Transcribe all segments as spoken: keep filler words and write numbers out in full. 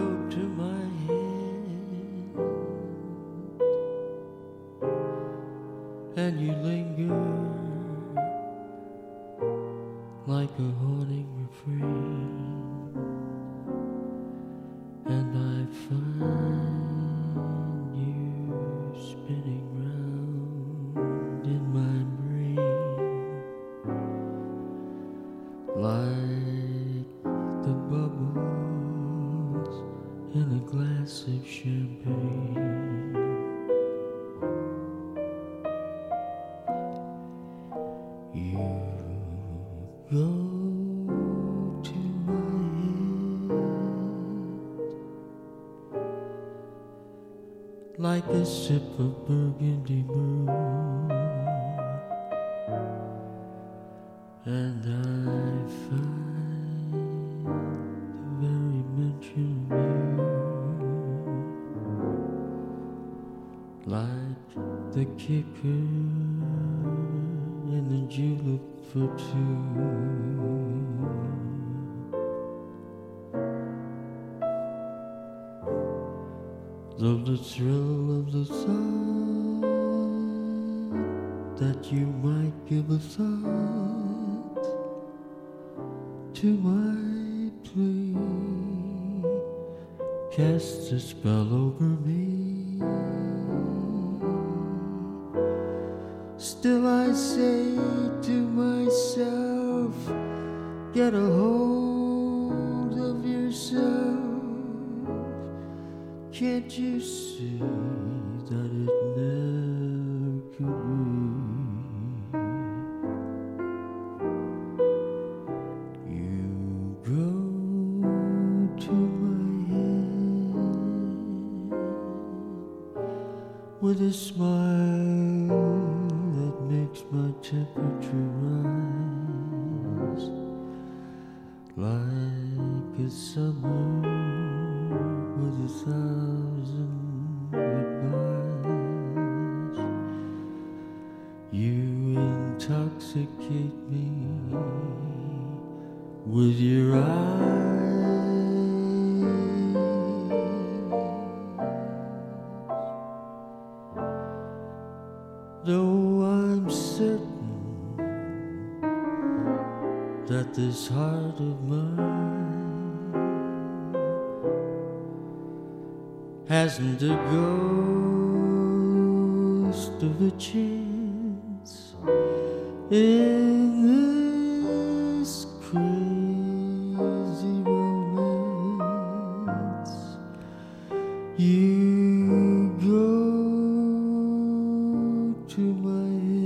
go to my head and you linger like a haunting refrain, and I find you spinning round in my brain like the bubbles in a glass of champagne. You go to my head like a sip of burgundy brew, and I find the very mention of you like the kicker in the julep for two. Though the thrill of the thought that you might give a thought to my plea casts a spell over me, still I say to myself, get a hold of yourself. Can't you see that it never could be? You go to my head with a smile that makes my temperature rise like a summer with a thousand goodbyes. You intoxicate me with your eyes, though I'm certain that this heart of mine hasn't a ghost of a chance in this crazy romance. You go to my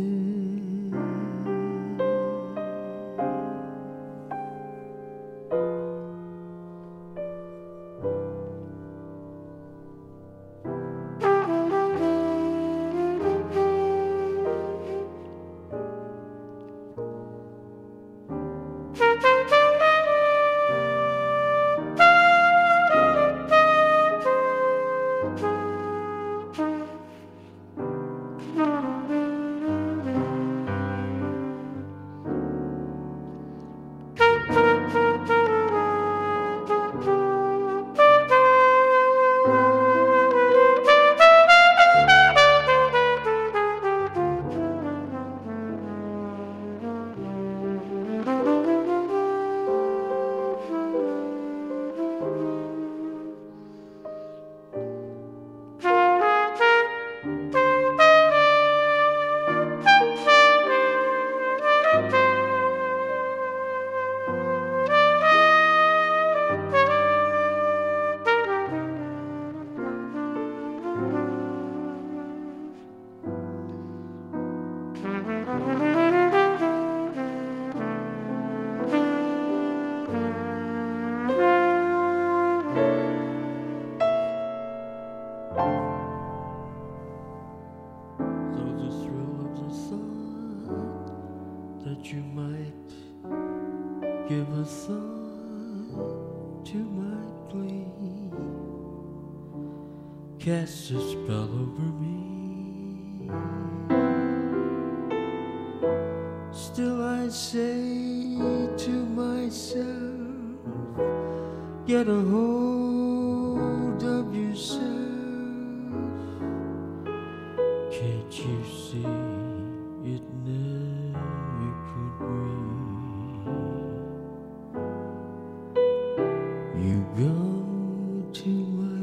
you might give a thought to my plea, cast a spell over me. Still I say to myself, get a hold of yourself. Can't you see it never could be? You go to my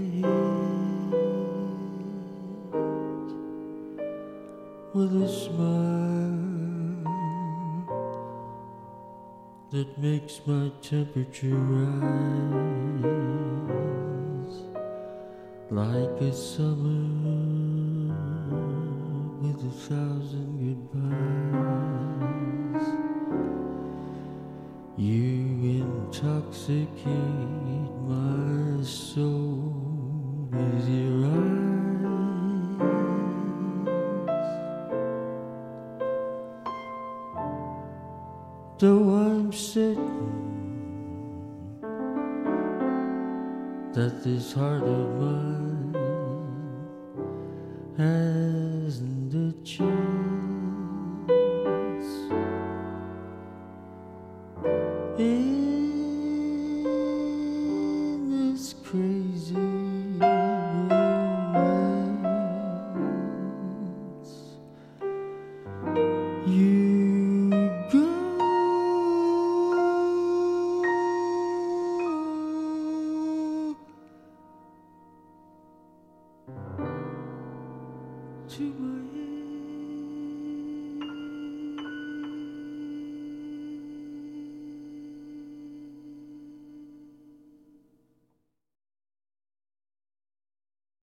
head with a smile that makes my temperature rise like a summer with a thousand goodbyes. You intoxicate my soul with your eyes. Though I'm certain that this heart of mine hasn't a chance in this crazy romance. You go to my